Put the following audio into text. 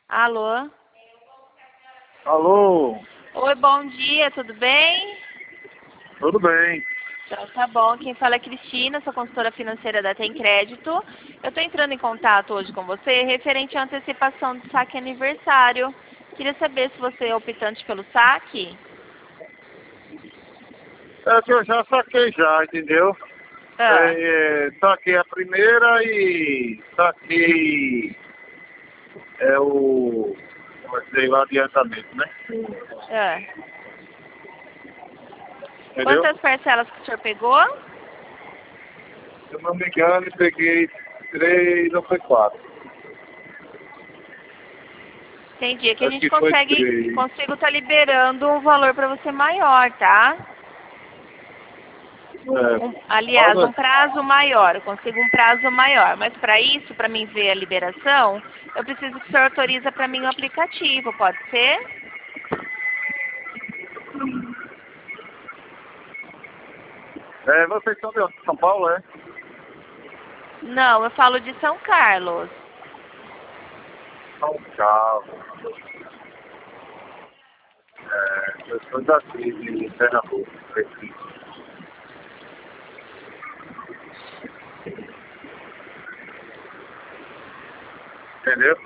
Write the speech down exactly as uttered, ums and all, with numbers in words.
Alô? Alô, Oi, bom dia, tudo bem? tudo bem? Então tá bom, quem fala é Cristina, sou consultora financeira da Tem Crédito. Eu estou entrando em contato hoje com você referente à antecipação do saque aniversário. Queria saber se você é optante pelo saque. É que eu já saquei já, entendeu? Ah, É, é, saquei a primeira e saquei é, o, como é que diz, o adiantamento, né? ah. Entendeu? Quantas parcelas que o senhor pegou? Se eu não me engano, eu peguei três ou foi quatro. Entendi, é que a Acho gente que foi consegue, três. consigo estar liberando um valor para você maior, tá? Um, É, aliás, um fala, prazo maior, eu consigo um prazo maior. Mas para isso, para mim ver a liberação, eu preciso que o senhor autoriza para mim o aplicativo, pode ser? é, vocês são de onde? São Paulo, é? Não, eu falo de São Carlos. São Carlos. É, eu sou daqui, de Pernambuco, Recife. Entendeu?